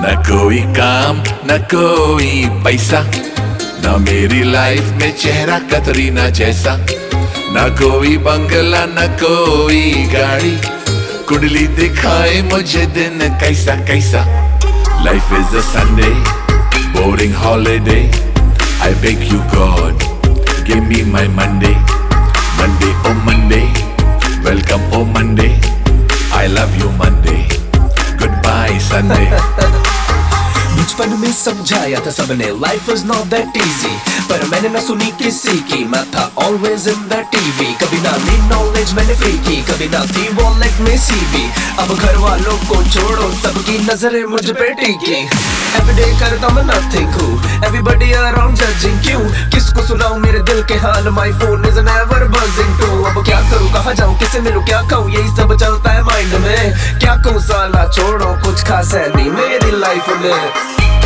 न कोई काम न कोई पैसा, न मेरी लाइफ में चेहरा कतरीना जैसा, न कोई बंगला न कोई गाड़ी, कुंडली दिखाए मुझे दिन कैसा कैसा। Life is a Sunday, boring holiday, I beg you God, give me my Monday. Monday, oh Monday, welcome oh Monday, I love you Monday, goodbye Sunday. बचपन में समझाया था सबने life is not that easy, पर मैंने ना सुनी किसी की, मैं था ऑलवेज इन द टीवी। कभी ना ली नॉलेज मैंने फ्री की, कभी ना थी वॉलेट में सीवी। अब घर वालों को छोड़ो, सबकी नजरें मुझ पे टिकी। एवरीडे करता मैं नथिंग हूँ, एवरीबॉडी अराउंड जजिंग क्यों, किसको सुनाऊं मेरे दिल के हाल, माय फोन इज नेवर बजिंग टू। अब क्या करूँ, कहाँ जाऊँ, किसे मिलूं, क्या कहूँ, यही सब चलता है माइंड में। क्या कहूँ साला, छोड़ो कुछ खास है नहीं मेरी लाइफ में।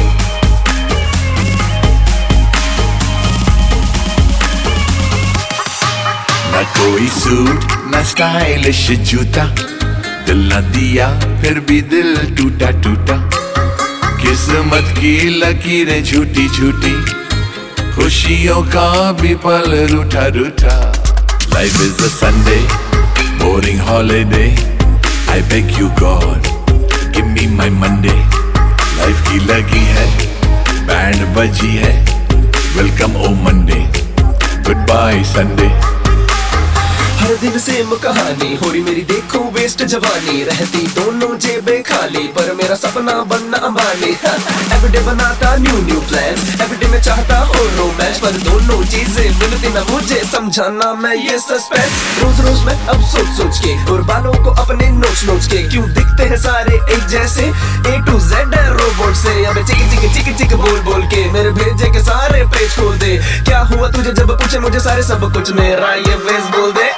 न कोई सूट न स्टाइलिश जूता, दिल न दिया फिर भी दिल टूटा टूटा। किस्मत की लकीरें झूठी झूठी, खुशियों का भी पल रूठा रूठा। Life is a Sunday, boring holiday, I beg you God, give me my Monday. Life की लगी है, बैंड बजी है, वेलकम ओ मंडे, गुड बाय संडे। हर दिन सेम कहानी हो रही मेरी, देखो वेस्ट जवानी, रहती दोनों जेबें खाली, पर मेरा सपना बनना अंबानी। एवरीडे बनाता न्यू न्यू प्लान्स, एवरीडे मैं चाहता हो रोमांस, पर दोनों चीजें मिलती ना मुझे, समझाना मैं ये सस्पेंस। रोज रोज मैं अब सोच सोच के, और बालों को अपने नोच नोच के, क्यों दिखते हैं सारे एक जैसे, A to Z है रोबोट से। अब चिक चिक चिक चिक बोल बोल के मेरे भेजे के सारे पेज खोल दे। क्या हुआ तुझे जब पूछे मुझे सारे सब कुछ, मेरा ये फेस बोल दे।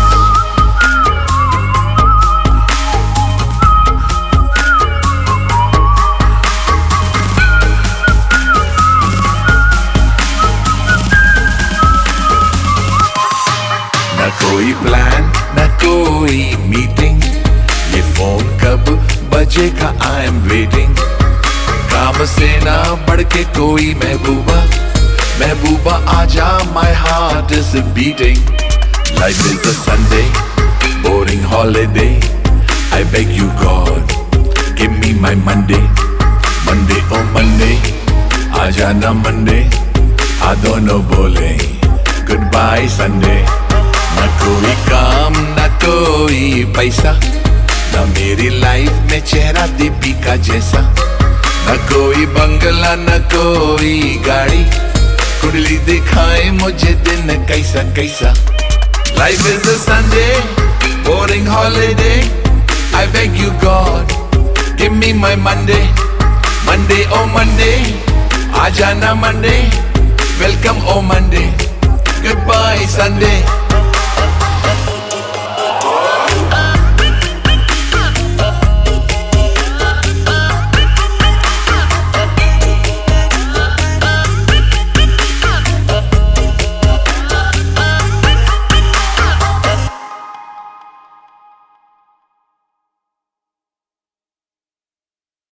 न कोई प्लान न कोई मीटिंग, ये फोन कब बजेगा आई एम वेटिंग। काम से ना बढ़ के कोई महबूबा, महबूबा आजा my heart is beating. Life is a Sunday, boring holiday, I beg you God, give me my Monday. Monday ओ मंडे, आजा ना मंडे, आ दोनों बोले गुड बाय संडे। न कोई काम न कोई पैसा, न मेरी लाइफ में चेहरा दीपिका जैसा, न कोई बंगला न कोई गाड़ी, कुंडली दिखाए मुझे दिन कैसा कैसा। Life is a Sunday, boring holiday, I beg you God, give me my Monday. Monday ओ मंडे, आजा ना मंडे, वेलकम ओ मंडे, गुड बाय संडे।